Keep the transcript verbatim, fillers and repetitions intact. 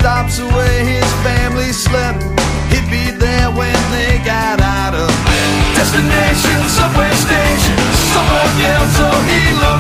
stops away his family slept. He'd be there when they got out of bed. Destination, subway station. Someone yelled, so he looked.